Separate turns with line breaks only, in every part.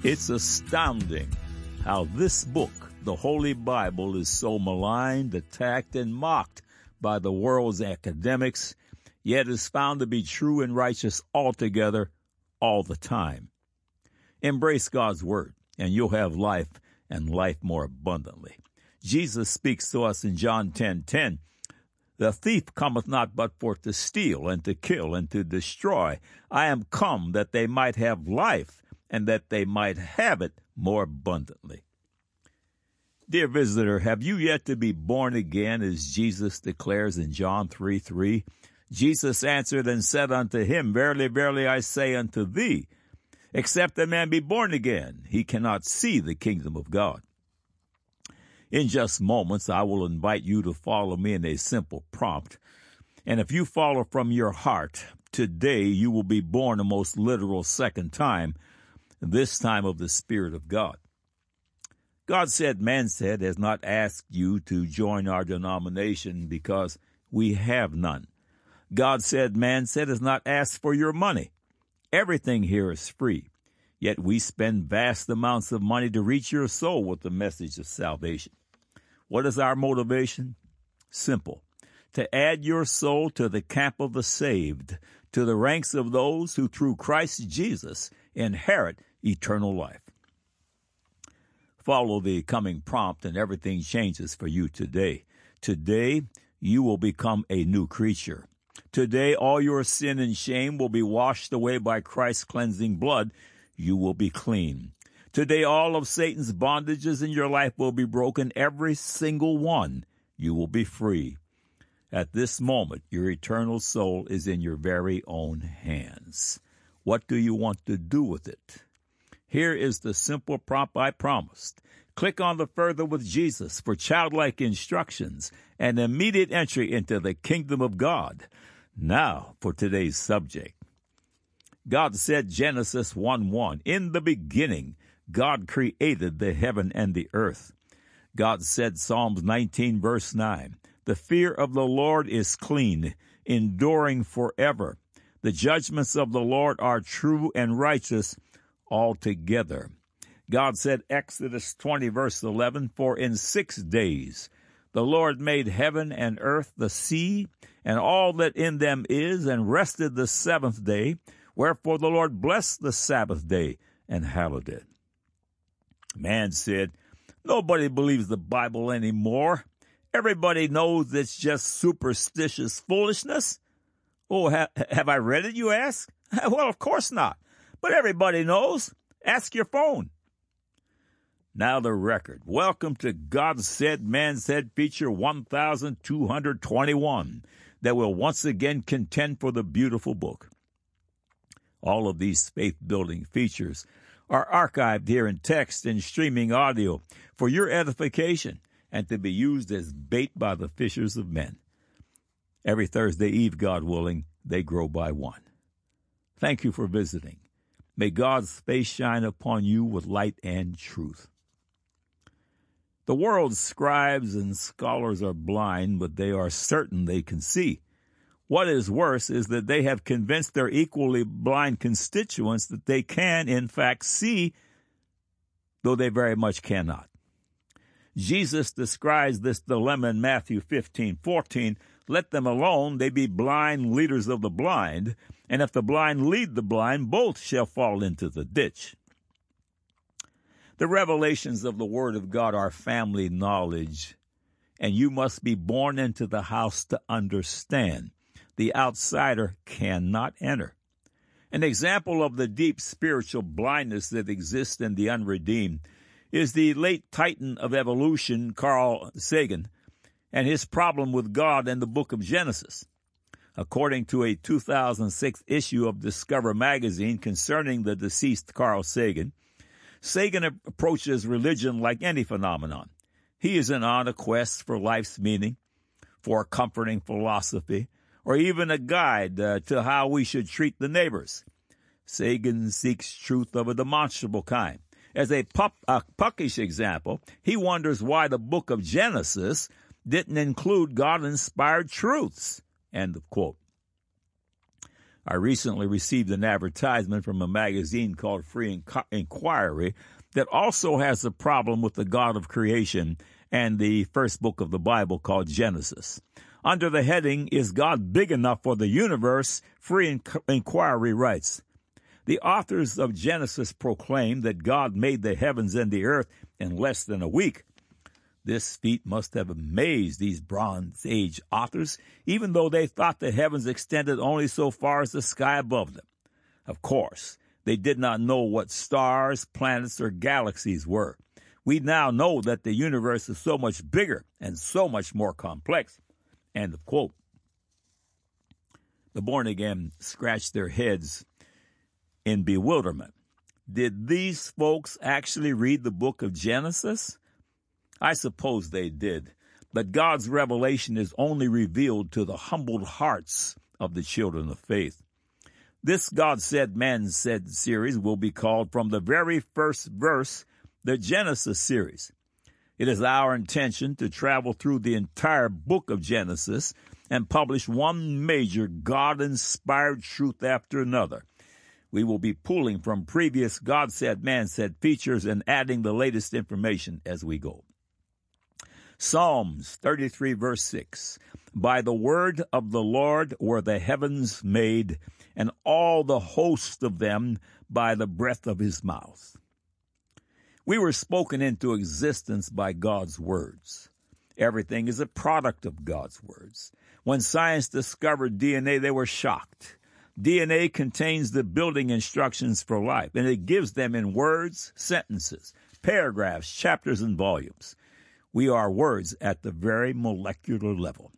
It's astounding how this book, the Holy Bible, is so maligned, attacked, and mocked by the world's academics, yet is found to be true and righteous altogether, all the time. Embrace God's Word, and you'll have life, and life more abundantly. Jesus speaks to us in John 10:10. The thief cometh not but for to steal, and to kill, and to destroy. I am come that they might have life, and that they might have it more abundantly. Dear visitor, have you yet to be born again, as Jesus declares in John 3:3? Jesus answered and said unto him, Verily, verily, I say unto thee, except a man be born again, he cannot see the kingdom of God. In just moments, I will invite you to follow me in a simple prompt. And if you follow from your heart, today you will be born a most literal second time, this time of the Spirit of God. God said, man said, has not asked you to join our denomination because we have none. God said, man said, has not asked for your money. Everything here is free, yet we spend vast amounts of money to reach your soul with the message of salvation. What is our motivation? Simple. To add your soul to the camp of the saved, to the ranks of those who through Christ Jesus inherit eternal life. Follow the coming prompt and everything changes for you today. Today, you will become a new creature. Today, all your sin and shame will be washed away by Christ's cleansing blood. You will be clean. Today, all of Satan's bondages in your life will be broken, every single one. You will be free. At this moment, your eternal soul is in your very own hands. What do you want to do with it? Here is the simple prompt I promised. Click on the Further with Jesus for childlike instructions and immediate entry into the kingdom of God. Now for today's subject. God said, Genesis 1:1, in the beginning, God created the heaven and the earth. God said, Psalms 19, verse 9, the fear of the Lord is clean, enduring forever. The judgments of the Lord are true and righteous altogether. God said, Exodus 20, verse 11, for in 6 days the Lord made heaven and earth, the sea, and all that in them is, and rested the seventh day. Wherefore the Lord blessed the Sabbath day and hallowed it. Man said, nobody believes the Bible anymore. Everybody knows it's just superstitious foolishness. Oh, have I read it, you ask? Well, of course not. But everybody knows. Ask your phone. Now the record. Welcome to God Said, Man Said feature 1221 that will once again contend for the beautiful book. All of these faith-building features are archived here in text and streaming audio for your edification and to be used as bait by the fishers of men. Every Thursday Eve, God willing, they grow by one. Thank you for visiting. May God's face shine upon you with light and truth. The world's scribes and scholars are blind, but they are certain they can see. What is worse is that they have convinced their equally blind constituents that they can, in fact, see, though they very much cannot. Jesus describes this dilemma in Matthew 15:14. Let them alone, they be blind leaders of the blind, and if the blind lead the blind, both shall fall into the ditch. The revelations of the Word of God are family knowledge, and you must be born into the house to understand. The outsider cannot enter. An example of the deep spiritual blindness that exists in the unredeemed is the late titan of evolution, Carl Sagan, and his problem with God in the book of Genesis. According to a 2006 issue of Discover magazine concerning the deceased Carl Sagan, Sagan approaches religion like any phenomenon. He isn't on a quest for life's meaning, for a comforting philosophy, or even a guide to how we should treat the neighbors. Sagan seeks truth of a demonstrable kind. As a puckish example, he wonders why the book of Genesis didn't include God-inspired truths. End of quote. I recently received an advertisement from a magazine called Free Inquiry that also has a problem with the God of creation and the first book of the Bible called Genesis. Under the heading, Is God Big Enough for the Universe? Free Inquiry writes, the authors of Genesis proclaim that God made the heavens and the earth in less than a week. This feat must have amazed these Bronze Age authors, even though they thought the heavens extended only so far as the sky above them. Of course, they did not know what stars, planets, or galaxies were. We now know that the universe is so much bigger and so much more complex. End of quote. The born-again scratched their heads in bewilderment. Did these folks actually read the book of Genesis? I suppose they did, but God's revelation is only revealed to the humbled hearts of the children of faith. This God Said, Man Said series will be called, from the very first verse, the Genesis series. It is our intention to travel through the entire book of Genesis and publish one major God-inspired truth after another. We will be pulling from previous God Said, Man Said features and adding the latest information as we go. Psalms 33, verse 6. By the word of the Lord were the heavens made, and all the host of them by the breath of his mouth. We were spoken into existence by God's words. Everything is a product of God's words. When science discovered DNA, they were shocked. DNA contains the building instructions for life, and it gives them in words, sentences, paragraphs, chapters, and volumes. We are words at the very molecular level.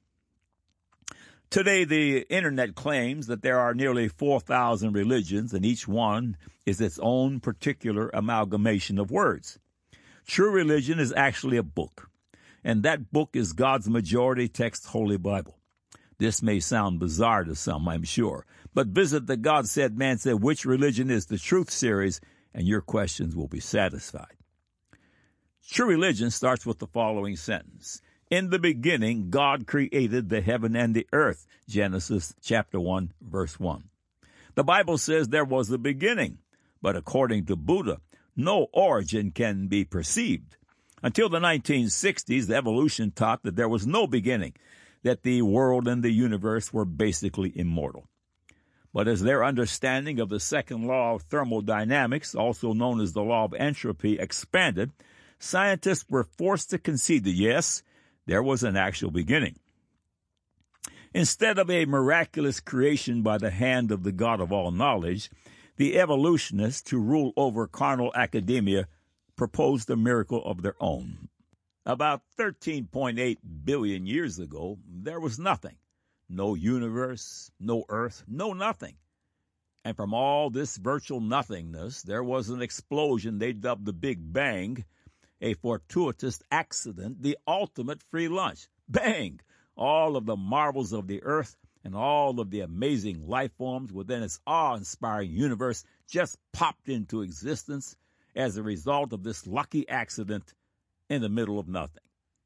Today, the Internet claims that there are nearly 4,000 religions, and each one is its own particular amalgamation of words. True religion is actually a book, and that book is God's majority text Holy Bible. This may sound bizarre to some, I'm sure, but visit the God Said, Man Said, Which Religion is the Truth series, and your questions will be satisfied. True religion starts with the following sentence. In the beginning, God created the heaven and the earth. Genesis chapter 1, verse 1. The Bible says there was a beginning, but according to Buddha, no origin can be perceived. Until the 1960s, evolution taught that there was no beginning, that the world and the universe were basically immortal. But as their understanding of the second law of thermodynamics, also known as the law of entropy, expanded, scientists were forced to concede that, yes, there was an actual beginning. Instead of a miraculous creation by the hand of the God of all knowledge, the evolutionists, to rule over carnal academia, proposed a miracle of their own. About 13.8 billion years ago, there was nothing. No universe, no earth, no nothing. And from all this virtual nothingness, there was an explosion they dubbed the Big Bang, a fortuitous accident, the ultimate free lunch. Bang! All of the marvels of the earth and all of the amazing life forms within its awe-inspiring universe just popped into existence as a result of this lucky accident in the middle of nothing.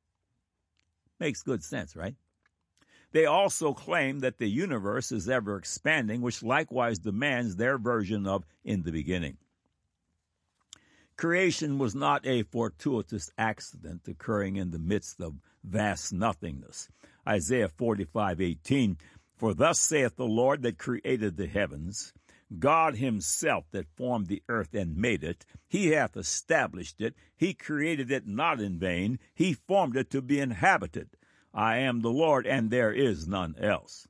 Makes good sense, right? They also claim that the universe is ever expanding, which likewise demands their version of in the beginning. Creation was not a fortuitous accident occurring in the midst of vast nothingness. Isaiah 45:18, For thus saith the Lord that created the heavens, God himself that formed the earth and made it. He hath established it. He created it not in vain. He formed it to be inhabited. I am the Lord, and there is none else.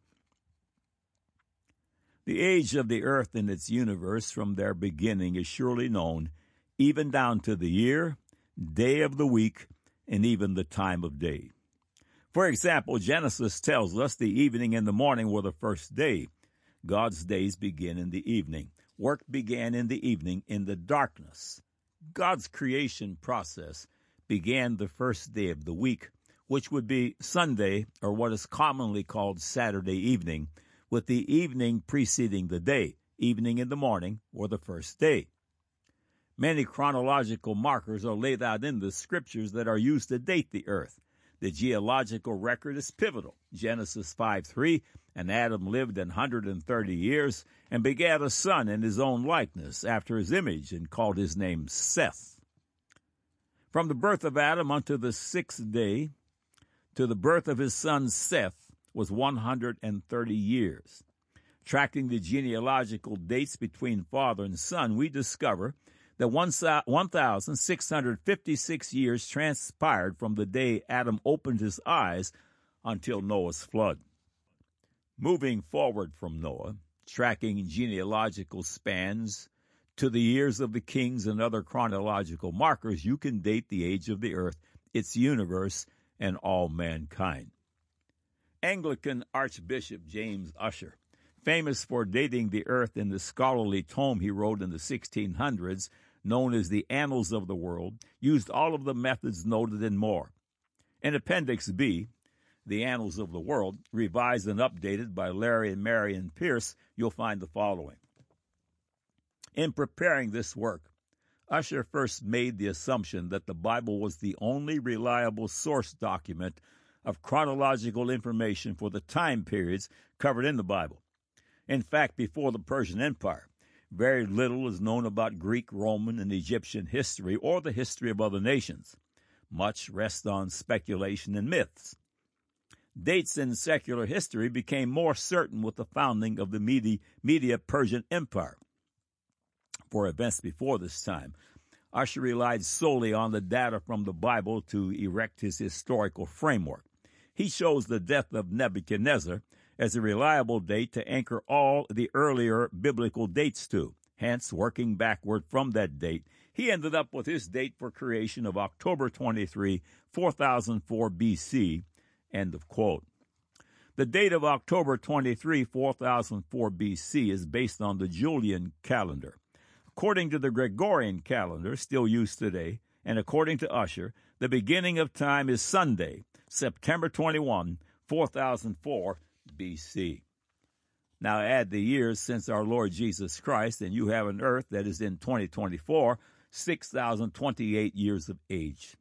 The age of the earth and its universe from their beginning is surely known, even down to the year, day of the week, and even the time of day. For example, Genesis tells us the evening and the morning were the first day. God's days begin in the evening. Work began in the evening in the darkness. God's creation process began the first day of the week, which would be Sunday, or what is commonly called Saturday evening, with the evening preceding the day. Evening and the morning were the first day. Many chronological markers are laid out in the scriptures that are used to date the earth. The geological record is pivotal. Genesis 5:3, and Adam lived 130 years and begat a son in his own likeness, after his image, and called his name Seth. From the birth of Adam unto the sixth day, to the birth of his son Seth, was 130 years. Tracking the genealogical dates between father and son, we discover that 1,656 years transpired from the day Adam opened his eyes until Noah's flood. Moving forward from Noah, tracking genealogical spans to the years of the kings and other chronological markers, you can date the age of the earth, its universe, and all mankind. Anglican Archbishop James Ussher, famous for dating the earth in the scholarly tome he wrote in the 1600s, known as the Annals of the World, used all of the methods noted and more. In Appendix B, the Annals of the World, revised and updated by Larry and Marion Pierce, you'll find the following. In preparing this work, Ussher first made the assumption that the Bible was the only reliable source document of chronological information for the time periods covered in the Bible. In fact, before the Persian Empire, very little is known about Greek, Roman, and Egyptian history or the history of other nations. Much rests on speculation and myths. Dates in secular history became more certain with the founding of the Medo-Persian Empire. For events before this time, Ussher relied solely on the data from the Bible to erect his historical framework. He chose the death of Nebuchadnezzar as a reliable date to anchor all the earlier biblical dates to. Hence, working backward from that date, he ended up with his date for creation of October 23, 4004 BC, end of quote. The date of October 23, 4004 BC is based on the Julian calendar. According to the Gregorian calendar, still used today, and according to Ussher, the beginning of time is Sunday, September 21, 4004 BC. Now add the years since our Lord Jesus Christ, and you have an earth that is in 2024, 6,028 years of age.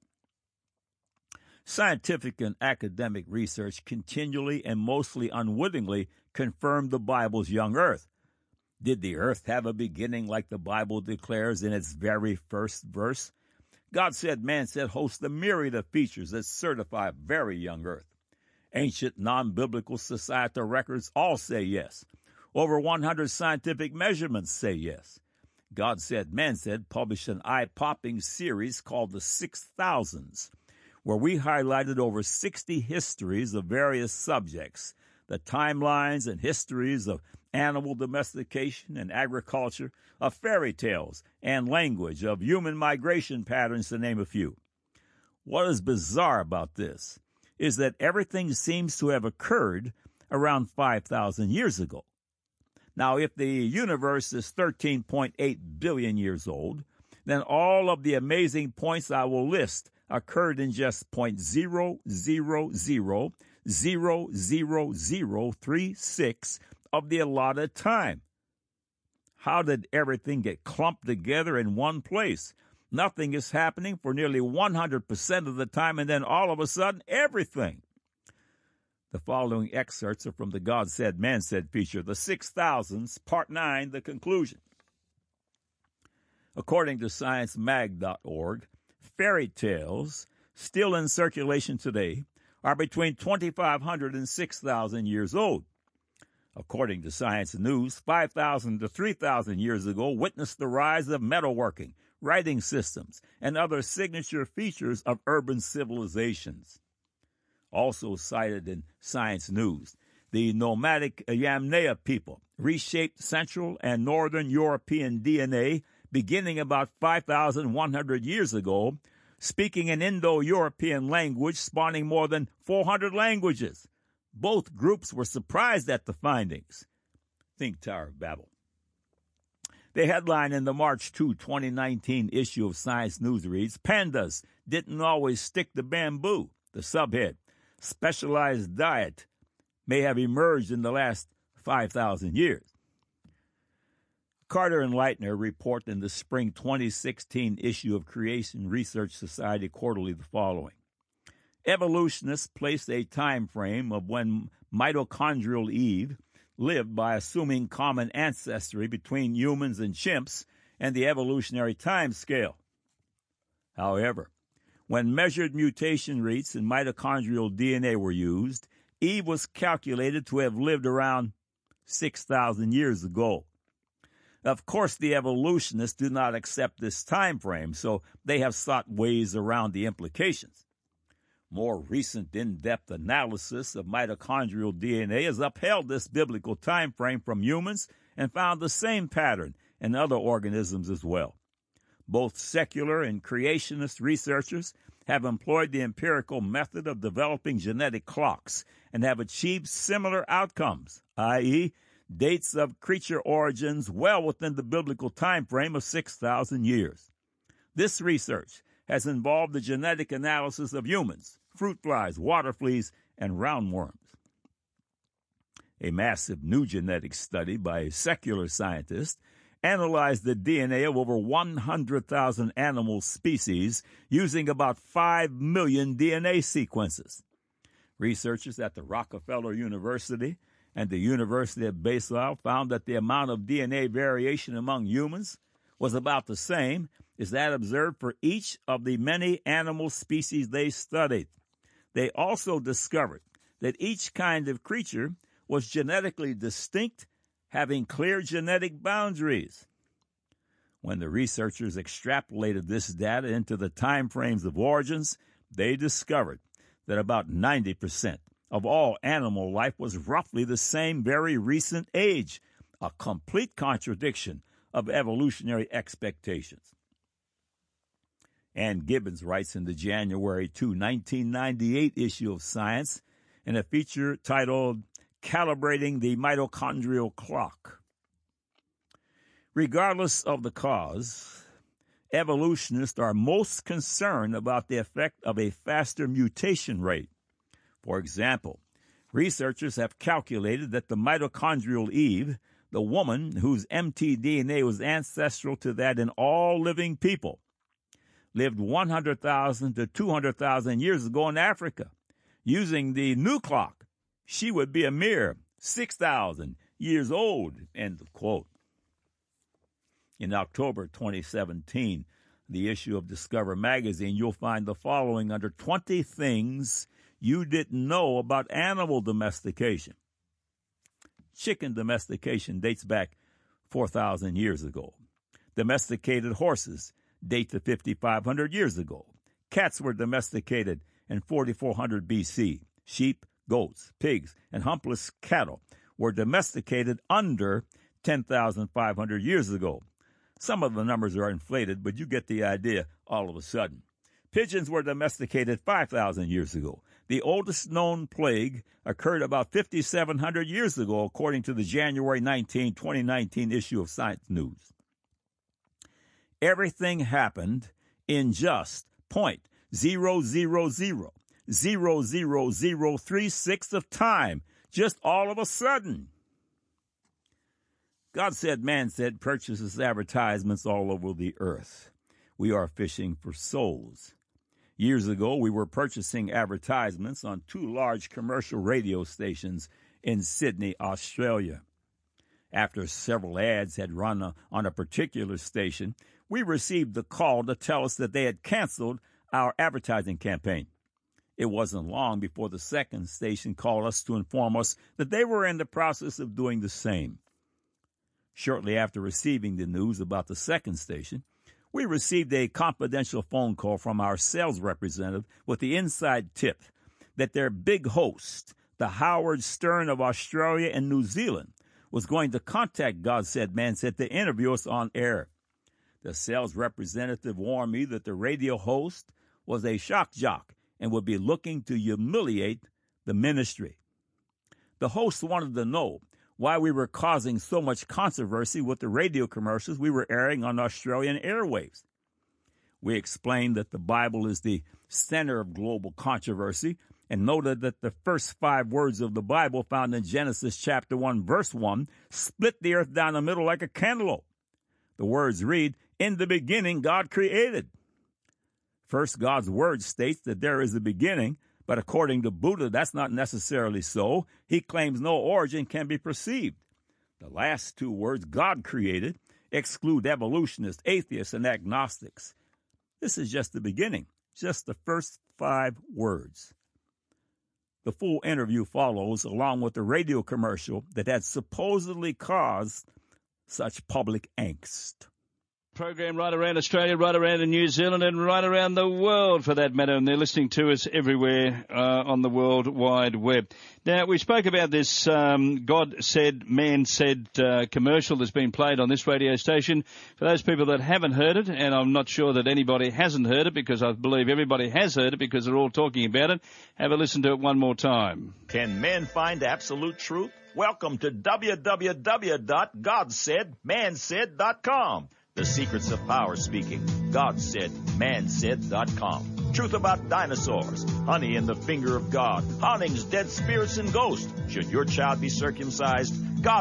Scientific and academic research continually and mostly unwittingly confirmed the Bible's young earth. Did the earth have a beginning like the Bible declares in its very first verse? God said, man said hosts a myriad of features that certify a very young earth. Ancient non-biblical societal records all say yes. Over 100 scientific measurements say yes. God Said, Man Said published an eye-popping series called The 6000s, where we highlighted over 60 histories of various subjects, the timelines and histories of animal domestication and agriculture, of fairy tales and language, of human migration patterns, to name a few. What is bizarre about this is that everything seems to have occurred around 5,000 years ago. Now, if the universe is 13.8 billion years old, then all of the amazing points I will list occurred in just 0.0000036 of the allotted time. How did everything get clumped together in one place? Nothing is happening for nearly 100% of the time, and then all of a sudden, everything. The following excerpts are from the God Said, Man Said feature, The 6000s, Part 9, The Conclusion. According to ScienceMag.org, fairy tales, still in circulation today, are between 2,500 and 6,000 years old. According to Science News, 5,000 to 3,000 years ago witnessed the rise of metalworking, writing systems, and other signature features of urban civilizations. Also cited in Science News, the nomadic Yamnaya people reshaped Central and Northern European DNA beginning about 5,100 years ago, speaking an Indo-European language spawning more than 400 languages. Both groups were surprised at the findings. Think Tower of Babel. The headline in the March 2, 2019 issue of Science News reads, Pandas didn't always stick to bamboo. The subhead, specialized diet may have emerged in the last 5,000 years. Carter and Leitner report in the spring 2016 issue of Creation Research Society Quarterly the following. Evolutionists place a time frame of when mitochondrial Eve lived by assuming common ancestry between humans and chimps and the evolutionary time scale. However, when measured mutation rates in mitochondrial DNA were used, Eve was calculated to have lived around 6,000 years ago. Of course, the evolutionists do not accept this time frame, so they have sought ways around the implications. More recent in-depth analysis of mitochondrial DNA has upheld this biblical time frame from humans and found the same pattern in other organisms as well. Both secular and creationist researchers have employed the empirical method of developing genetic clocks and have achieved similar outcomes, i.e., dates of creature origins well within the biblical time frame of 6,000 years. This research has involved the genetic analysis of humans, fruit flies, water fleas, and roundworms. A massive new genetic study by a secular scientist analyzed the DNA of over 100,000 animal species using about 5 million DNA sequences. Researchers at the Rockefeller University and the University of Basel found that the amount of DNA variation among humans was about the same as that observed for each of the many animal species they studied. They also discovered that each kind of creature was genetically distinct, having clear genetic boundaries. When the researchers extrapolated this data into the time frames of origins, they discovered that about 90% of all animal life was roughly the same very recent age, a complete contradiction of evolutionary expectations. Ann Gibbons writes in the January 2, 1998 issue of Science in a feature titled Calibrating the Mitochondrial Clock. Regardless of the cause, evolutionists are most concerned about the effect of a faster mutation rate. For example, researchers have calculated that the mitochondrial Eve, the woman whose mtDNA was ancestral to that in all living people, lived 100,000 to 200,000 years ago in Africa. Using the new clock, she would be a mere 6,000 years old, end of quote. In October 2017, the issue of Discover magazine, you'll find the following under 20 things you didn't know about animal domestication. Chicken domestication dates back 4,000 years ago. Domesticated horses date to 5,500 years ago. Cats were domesticated in 4,400 BC. Sheep, goats, pigs, and humpless cattle were domesticated under 10,500 years ago. Some of the numbers are inflated, but you get the idea all of a sudden. Pigeons were domesticated 5,000 years ago. The oldest known plague occurred about 5,700 years ago, according to the January 19, 2019 issue of Science News. Everything happened in just 0.0000036 of time, just all of a sudden. God said, man said, purchases advertisements all over the earth. We are fishing for souls. Years ago, we were purchasing advertisements on 2 large commercial radio stations in Sydney, Australia. After several ads had run on a particular station, we received a call to tell us that they had canceled our advertising campaign. It wasn't long before the second station called us to inform us that they were in the process of doing the same. Shortly after receiving the news about the second station, we received a confidential phone call from our sales representative with the inside tip that their big host, the Howard Stern of Australia and New Zealand, was going to contact God Said, Man Said to interview us on air. The sales representative warned me that the radio host was a shock jock and would be looking to humiliate the ministry. The host wanted to know why we were causing so much controversy with the radio commercials we were airing on Australian airwaves. We explained that the Bible is the center of global controversy and noted that the first 5 words of the Bible found in Genesis chapter 1, verse 1, split the earth down the middle like a cantaloupe. The words read, "In the beginning God created." First, God's word states that there is a beginning, But according to Buddha, that's not necessarily so. He claims no origin can be perceived. The last two words, God created, exclude evolutionists, atheists, and agnostics. This is just the beginning, just the first 5 words. The full interview follows, along with the radio commercial that had supposedly caused such public angst.
Program right around Australia, right around New Zealand, and right around the world for that matter, and they're listening to us everywhere on the World Wide Web. Now, we spoke about this God Said, Man Said commercial that's been played on this radio station. For those people that haven't heard it, and I'm not sure that anybody hasn't heard it, because I believe everybody has heard it because they're all talking about it, have a listen to it one more time.
Can men find absolute truth? Welcome to www.godsaidmansaid.com. The secrets of power speaking. GodSaidManSaid.com. Truth about dinosaurs. Honey in the finger of God. Hauntings, dead spirits, and ghosts. Should your child be circumcised?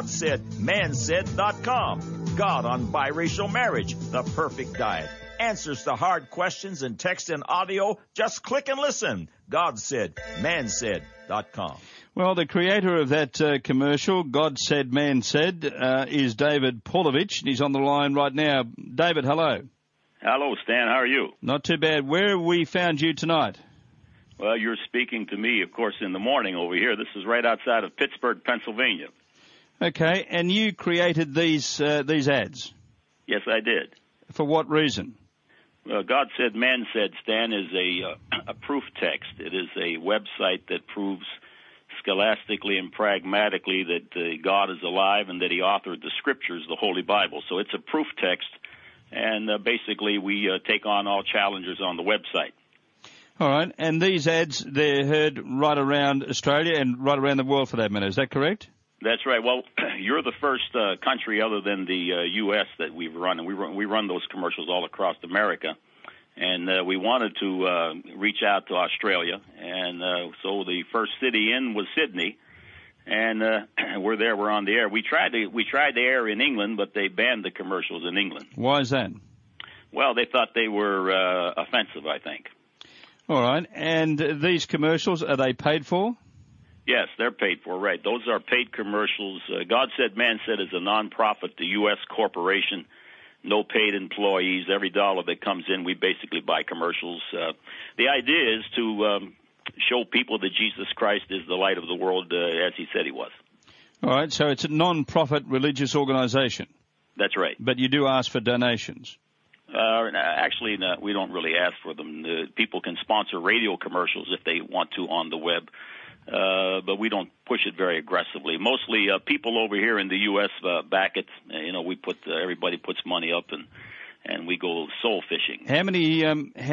GodSaidManSaid.com. God on biracial marriage. The perfect diet. Answers to hard questions in text and audio. Just click and listen. GodSaidManSaid.com.
Well, the creator of that commercial, God Said, Man Said, is David Paulovich. He's on the line right now. David, hello.
Hello, Stan. How are you?
Not too bad. Where have we found you tonight?
Well, you're speaking to me, of course, in the morning over here. This is right outside of Pittsburgh, Pennsylvania.
Okay, and you created these ads?
Yes, I did.
For what reason?
Well, God Said, Man Said, Stan, is a proof text. It is a website that proves scholastically and pragmatically that God is alive and that he authored the scriptures, the Holy Bible. So it's a proof text, and basically we take on all challengers on the website.
All right, and these ads, they're heard right around Australia and right around the world for that matter. Is that correct?
That's right. Well, you're the first country other than the U.S. that we've run, and we run those commercials all across America. And we wanted to reach out to Australia, and so the first city in was Sydney, and we're there. We're on the air. We tried to air in England, but they banned the commercials in England.
Why is that?
Well, they thought they were offensive, I think.
All right. And these commercials, are they paid for?
Yes, they're paid for, right. Those are paid commercials. God Said, Man Said is a nonprofit, the U.S. corporation. No paid employees. Every dollar that comes in, we basically buy commercials. The idea is to show people that Jesus Christ is the light of the world, as he said he was.
All right, so it's a non-profit religious organization.
That's right.
But you do ask for donations.
Actually, no, we don't really ask for them. People can sponsor radio commercials if they want to on the web. But we don't push it very aggressively. Mostly people over here in the U.S. Back it. We put everybody puts money up and we go soul fishing.
How many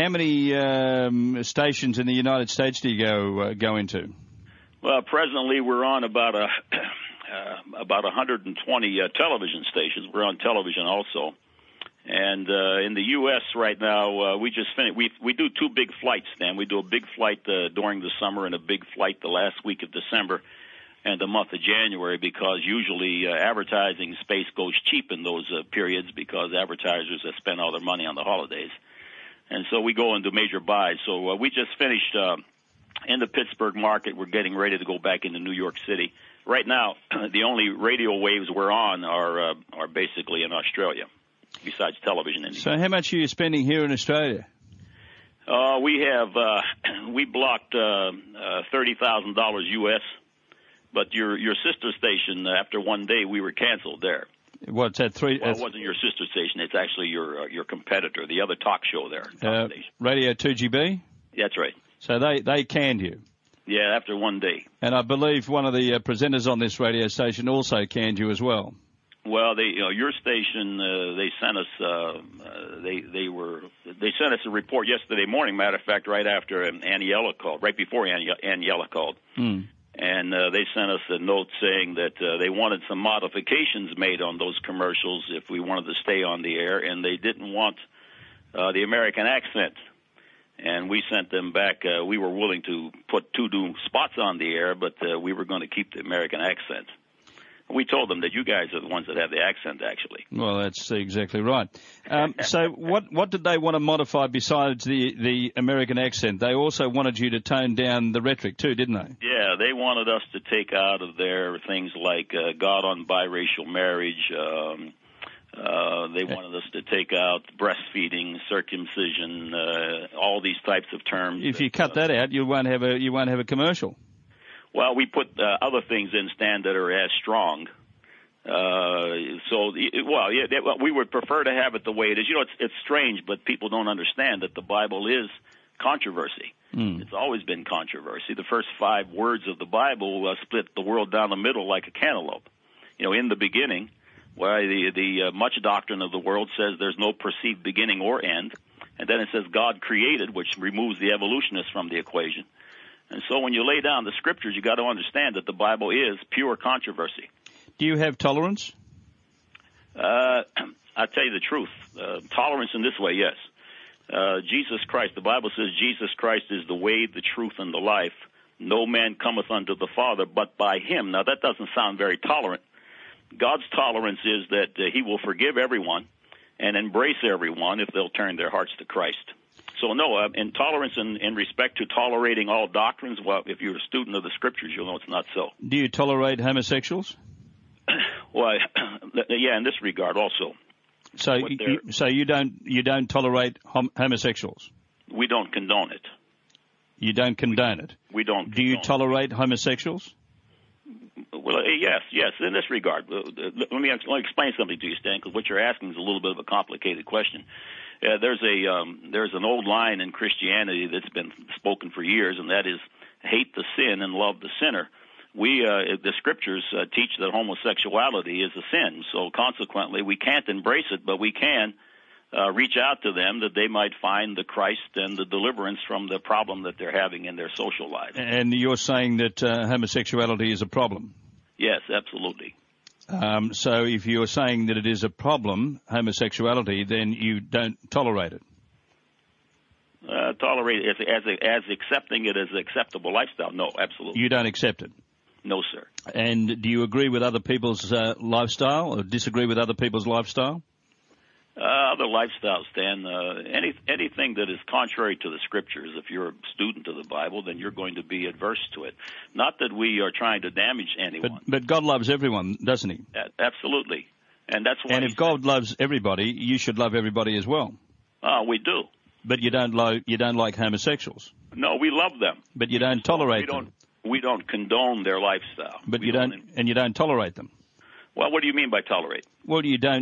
stations in the United States do you go into?
Well, presently we're on about 120 television stations. We're on television also. And in the U.S. right now, we just finished. We do 2 big flights, Stan. We do a big flight during the summer and a big flight the last week of December and the month of January, because usually advertising space goes cheap in those periods because advertisers have spent all their money on the holidays. And so we go and do major buys. So we just finished in the Pittsburgh market. We're getting ready to go back into New York City. Right now, the only radio waves we're on are basically in Australia, besides television.
So how much are you spending here in Australia?
We blocked $30,000 U.S., but your sister station, after one day, we were canceled there.
What's that?
Well, it wasn't your sister station. It's actually your competitor, the other talk show there.
Radio 2GB?
That's right.
So they canned you?
Yeah, after one day.
And I believe one of the presenters on this radio station also canned you as well.
Well, your station, they sent us they sent us a report yesterday morning. Matter of fact, right after Aniela called, right before Aniela called, and they sent us a note saying that they wanted some modifications made on those commercials if we wanted to stay on the air, and they didn't want the American accent. And we sent them back. We were willing to put 2 new spots on the air, but we were going to keep the American accent. We told them that you guys are the ones that have the accent, actually.
Well, that's exactly right. So what did they want to modify besides the American accent? They also wanted you to tone down the rhetoric too, didn't they?
Yeah, they wanted us to take out of there things like God on biracial marriage. They wanted us to take out breastfeeding, circumcision, all these types of terms.
If you cut that out, you won't have a commercial.
Well, we put other things in, Stan, that are as strong. We would prefer to have it the way it is. You know, it's strange, but people don't understand that the Bible is controversy. It's always been controversy. The first 5 words of the Bible split the world down the middle like a cantaloupe. You know, in the beginning, where the much doctrine of the world says there's no perceived beginning or end, and then it says God created, which removes the evolutionists from the equation. And so when you lay down the scriptures, you got to understand that the Bible is pure controversy.
Do you have tolerance?
I'll tell you the truth. Tolerance in this way, yes. Jesus Christ, the Bible says Jesus Christ is the way, the truth, and the life. No man cometh unto the Father but by him. Now, that doesn't sound very tolerant. God's tolerance is that he will forgive everyone and embrace everyone if they'll turn their hearts to Christ. So, no, intolerance in respect to tolerating all doctrines, well, if you're a student of the Scriptures, you'll know it's not so.
Do you tolerate homosexuals?
Well, yeah, in this regard also.
So you don't tolerate homosexuals?
We don't condone it.
You don't condone it?
We don't.
Do you tolerate homosexuals?
Well, yes, in this regard. Let me explain something to you, Stan, because what you're asking is a little bit of a complicated question. There's an old line in Christianity that's been spoken for years, and that is, hate the sin and love the sinner. The Scriptures teach that homosexuality is a sin, so consequently we can't embrace it, but we can reach out to them that they might find the Christ and the deliverance from the problem that they're having in their social lives.
And you're saying that homosexuality is a problem?
Yes, absolutely.
So if you're saying that it is a problem, homosexuality, then you don't tolerate it?
Tolerate it as accepting it as an acceptable lifestyle? No, absolutely.
You don't accept it?
No, sir.
And do you agree with other people's lifestyle or disagree with other people's lifestyle?
Other lifestyles, Stan. Anything that is contrary to the Scriptures, if you're a student of the Bible, then you're going to be adverse to it. Not that we are trying to damage anyone.
But God loves everyone, doesn't he?
Absolutely. And that's why.
And if God loves everybody, you should love everybody as well.
We do.
But you don't like homosexuals.
No, we love them.
But you don't tolerate them.
We don't condone their lifestyle.
But you don't tolerate them.
Well, what do you mean by tolerate?
Well,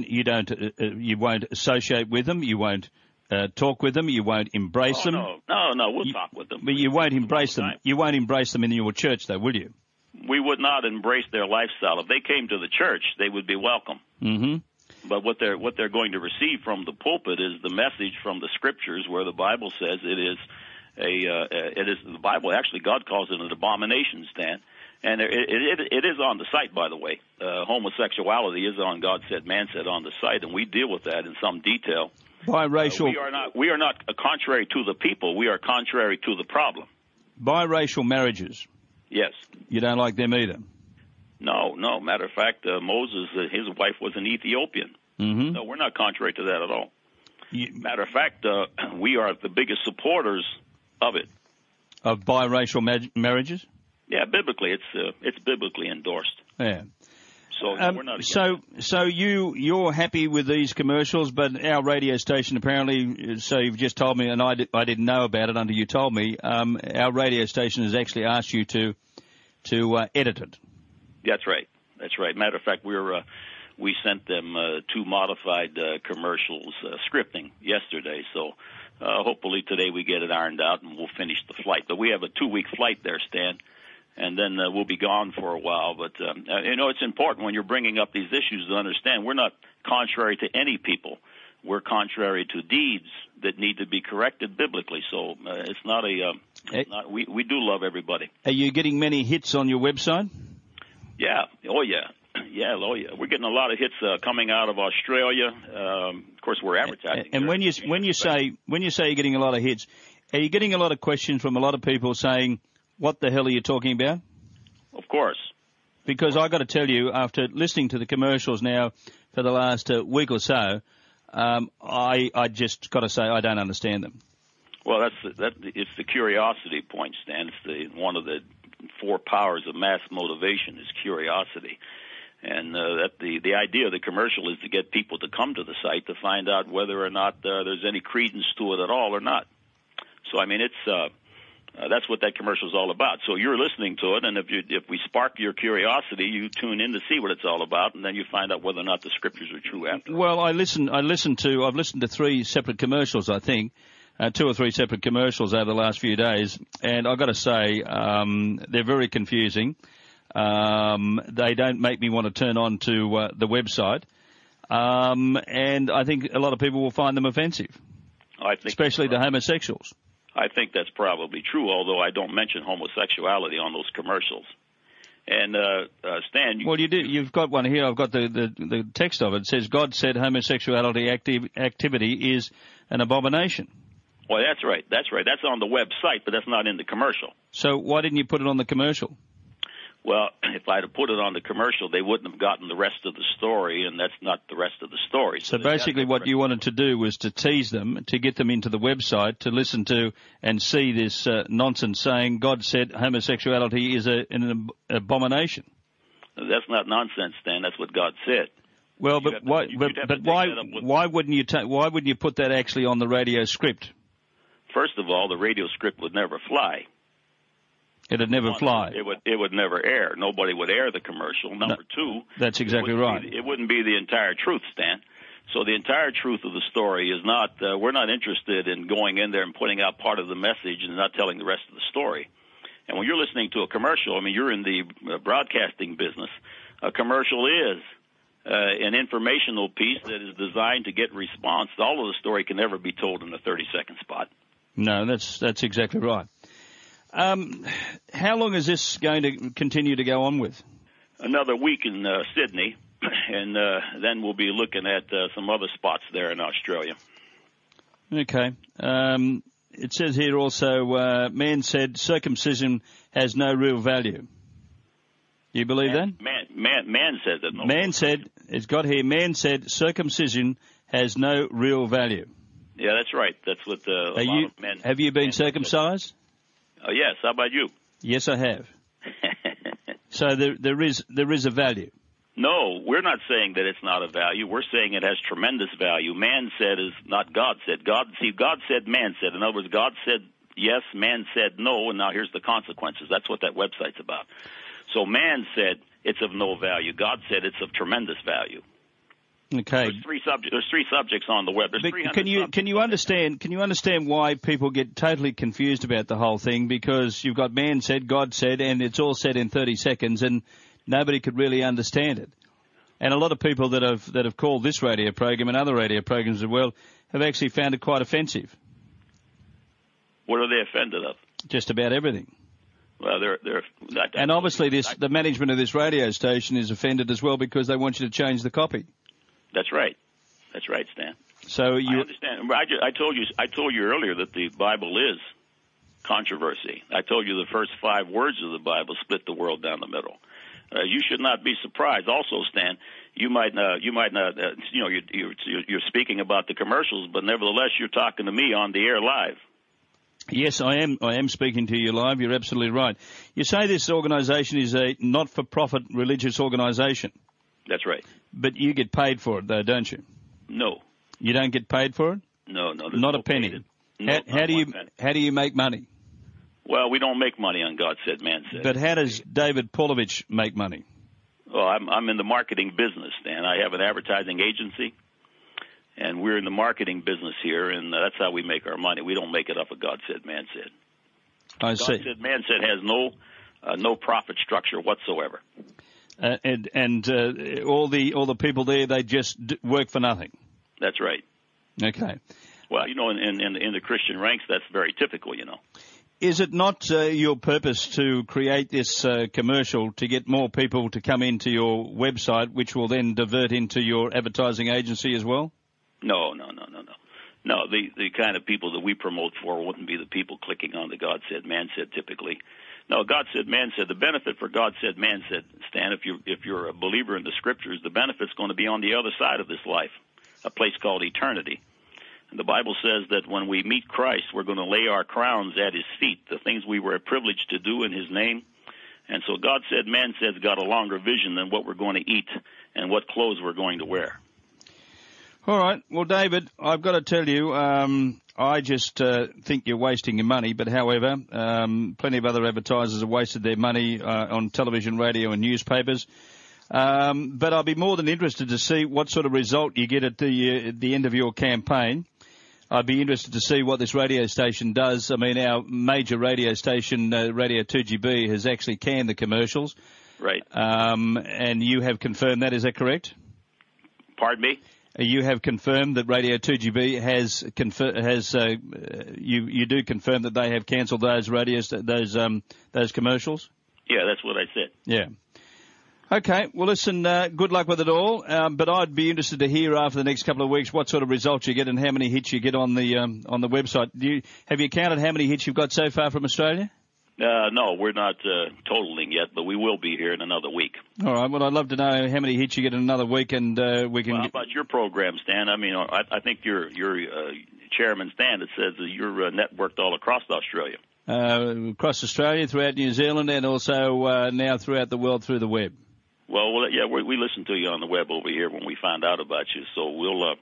you won't associate with them. You won't talk with them. You won't embrace them.
No, we'll talk with them.
But you won't embrace them. You won't embrace them in your church, though, will you?
We would not embrace their lifestyle. If they came to the church, they would be welcome. Mm-hmm. But what they're going to receive from the pulpit is the message from the Scriptures, where the Bible says it is the Bible. Actually, God calls it an abomination, Stan. And it is on the site, by the way. Homosexuality is on God Said, Man Said on the site, and we deal with that in some detail.
Biracial.
We are not contrary to the people. We are contrary to the problem.
Biracial marriages.
Yes.
You don't like them either.
No. Matter of fact, Moses, his wife was an Ethiopian. Mm-hmm. So we're not contrary to that at all. Matter of fact, we are the biggest supporters of it.
Of biracial marriages?
Yeah, biblically, it's biblically endorsed.
Yeah.
So we're not against
So you're happy with these commercials, but our radio station apparently, so you've just told me, and I didn't know about it until you told me. Our radio station has actually asked you to edit it.
That's right. Matter of fact, we sent them 2 modified commercials scripting yesterday. So hopefully today we get it ironed out and we'll finish the flight. But we have a 2-week flight there, Stan. And then we'll be gone for a while. But, it's important when you're bringing up these issues to understand we're not contrary to any people. We're contrary to deeds that need to be corrected biblically. So it's not we do love everybody.
Are you getting many hits on your website?
Yeah. Oh, yeah. Yeah. We're getting a lot of hits coming out of Australia. Of course, we're advertising.
And when you say you're getting a lot of hits, are you getting a lot of questions from a lot of people saying, what the hell are you talking about?
Of course.
Because I got to tell you, after listening to the commercials now for the last week or so, I just got to say I don't understand them.
Well, it's the curiosity point, Stan. It's one of the 4 powers of mass motivation is curiosity. And the idea of the commercial is to get people to come to the site to find out whether or not there's any credence to it at all or not. So, I mean, it's that's what that commercial is all about. So you're listening to it, and if we spark your curiosity, you tune in to see what it's all about, and then you find out whether or not the scriptures are true after.
Well, I've listened to 3 separate commercials, I think. 2 or 3 separate commercials over the last few days, and I've got to say they're very confusing. They don't make me want to turn on to the website, and I think a lot of people will find them offensive, especially to homosexuals.
I think that's probably true, although I don't mention homosexuality on those commercials. And Stan,
well, you do. You've got one here. I've got the text of it. It says God said homosexuality activity is an abomination.
Well, that's right. That's on the website, but that's not in the commercial.
So why didn't you put it on the commercial?
Well, if I'd have put it on the commercial, they wouldn't have gotten the rest of the story, and that's not the rest of the story.
So basically what you wanted to do was to tease them, to get them into the website, to listen to and see this nonsense saying God said homosexuality is an abomination.
That's not nonsense, Stan. That's what God said.
Well, but why wouldn't you put that actually on the radio script?
First of all, the radio script would never fly.
It'd never fly.
It would never air. Nobody would air the commercial. Number 2,
that's exactly right.
It wouldn't be the entire truth, Stan. So the entire truth of the story is not. We're not interested in going in there and putting out part of the message and not telling the rest of the story. And when you're listening to a commercial, I mean, you're in the broadcasting business. A commercial is an informational piece that is designed to get response. All of the story can never be told in a 30-second spot.
No, that's exactly right. How long is this going to continue to go on with?
Another week in Sydney, and then we'll be looking at some other spots there in Australia.
Okay. It says here also, man said circumcision has no real value. Do you believe that?
Man said that. No,
man said, it's got here, man said circumcision has no real value.
Yeah, that's right. That's what a lot of men...
Have you been circumcised?
Yes. How about you?
Yes, I have. So there is a value.
No, we're not saying that it's not a value. We're saying it has tremendous value. Man said is not God said. God said, man said. In other words, God said yes, man said no, and now here's the consequences. That's what that website's about. So man said it's of no value. God said it's of tremendous value.
Okay.
There's 3 subjects on the web.
Can you understand why people get totally confused about the whole thing? Because you've got man said, God said, and it's all said in 30 seconds, and nobody could really understand it. And a lot of people that have called this radio program and other radio programs as well have actually found it quite offensive.
What are they offended of?
Just about everything.
Well,
and obviously the management of this radio station is offended as well because they want you to change the copy.
That's right. That's right, Stan.
So
I understand. I told you earlier that the Bible is controversy. I told you the first 5 words of the Bible split the world down the middle. You should not be surprised. Also, Stan, you might not. You're speaking about the commercials, but nevertheless, you're talking to me on the air live.
Yes, I am. I am speaking to you live. You're absolutely right. You say this organisation is a not-for-profit religious organisation.
That's right.
But you get paid for it, though, don't you?
No.
You don't get paid for it?
No.
Not a penny. How do you make money?
Well, we don't make money on God Said, Man Said.
But how does David Paulovich make money?
Well, I'm in the marketing business, Dan. I have an advertising agency, and we're in the marketing business here, and that's how we make our money. We don't make it off of God Said, Man Said.
I see.
God Said, Man Said has no profit structure whatsoever.
And all the people there, they just work for nothing.
That's right.
Okay.
Well, in the Christian ranks, that's very typical,
Is it not your purpose to create this commercial to get more people to come into your website, which will then divert into your advertising agency as well?
No. No, the kind of people that we promote for wouldn't be the people clicking on the God Said, Man Said typically. No, God said, man said. The benefit for God said, man said. Stan, if you're a believer in the Scriptures, the benefit's going to be on the other side of this life, a place called eternity. And the Bible says that when we meet Christ, we're going to lay our crowns at his feet, the things we were privileged to do in his name. And so God said, man said's got a longer vision than what we're going to eat and what clothes we're going to wear.
All right. Well, David, I've got to tell you, I just think you're wasting your money. But however, plenty of other advertisers have wasted their money on television, radio, and newspapers. But I'll be more than interested to see what sort of result you get at the end of your campaign. I'd be interested to see what this radio station does. I mean, our major radio station, Radio 2GB, has actually canned the commercials.
Right.
And you have confirmed that. Is that correct?
Pardon me?
You have confirmed that Radio 2GB you do confirm that they have cancelled those those commercials?
Yeah, that's what I said.
Yeah. Okay. Well, listen. Good luck with it all. But I'd be interested to hear after the next couple of weeks what sort of results you get and how many hits you get on the website. Have you counted how many hits you've got so far from Australia?
No, we're not totaling yet, but we will be here in another week.
All right. Well, I'd love to know how many hits you get in another week, and we can.
Well, how about your program, Stan? I mean, I think your chairman, Stan, that says that you're networked all across Australia.
Across Australia, throughout New Zealand, and also now throughout the world through the web.
Well, yeah, we listen to you on the web over here when we find out about you, so we'll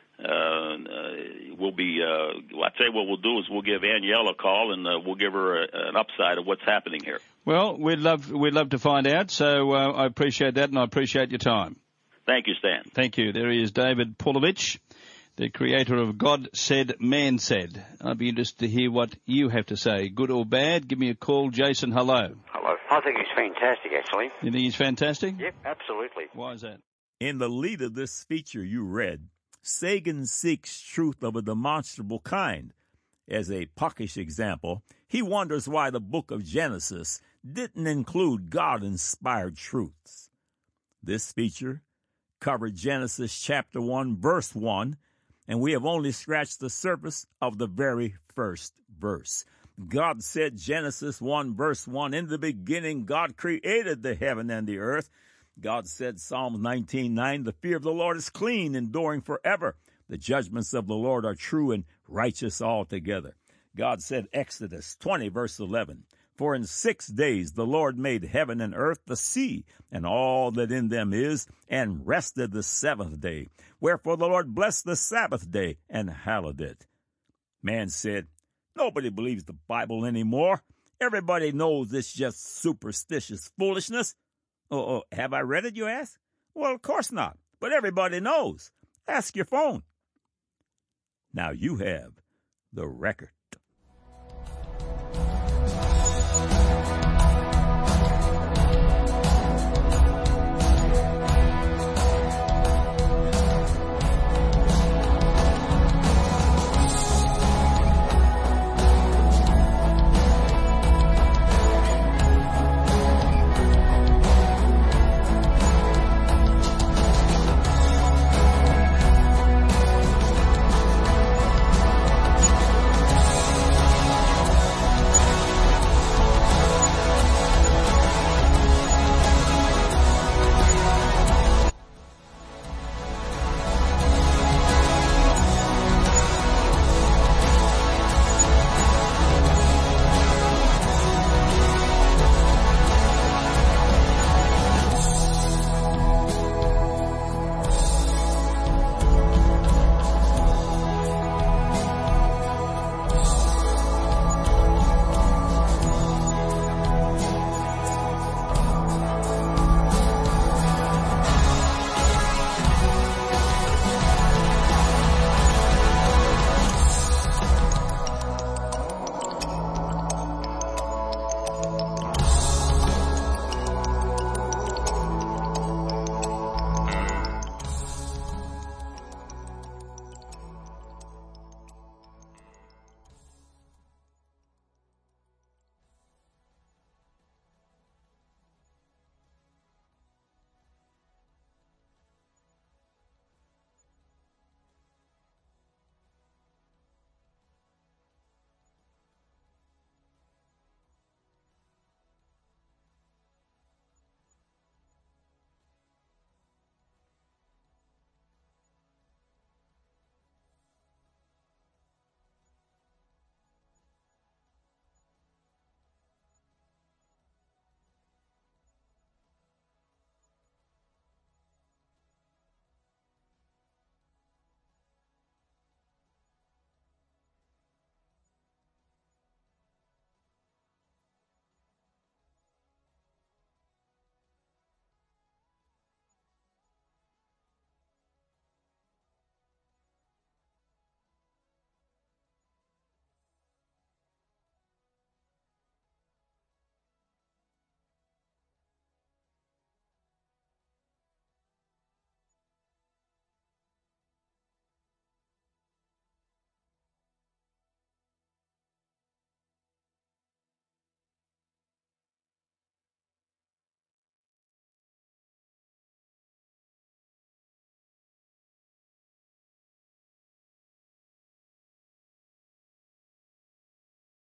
be. I'd say what we'll do is we'll give Anielle a call and we'll give her an upside of what's happening here.
Well, we'd love to find out. So I appreciate that, and I appreciate your time.
Thank you, Stan.
Thank you. There he is, David Paulovich, the creator of God Said, Man Said. I'd be interested to hear what you have to say, good or bad. Give me a call, Jason. Hello.
Hello. I think he's fantastic, actually.
You think he's fantastic?
Yep, absolutely.
Why is that?
In the lead of this feature you read, Sagan seeks truth of a demonstrable kind. As a puckish example, he wonders why the book of Genesis didn't include God-inspired truths. This feature covered Genesis chapter 1, verse 1, and we have only scratched the surface of the very first verse. God said, Genesis 1, verse 1, in the beginning God created the heaven and the earth. God said, Psalms 19:9, the fear of the Lord is clean, enduring forever. The judgments of the Lord are true and righteous altogether. God said, Exodus 20, verse 11, for in 6 days the Lord made heaven and earth, the sea, and all that in them is, and rested the seventh day. Wherefore the Lord blessed the Sabbath day and hallowed it. Man said, nobody believes the Bible anymore. Everybody knows it's just superstitious foolishness. Oh, have I read it, you ask? Well, of course not, but everybody knows. Ask your phone. Now you have the record.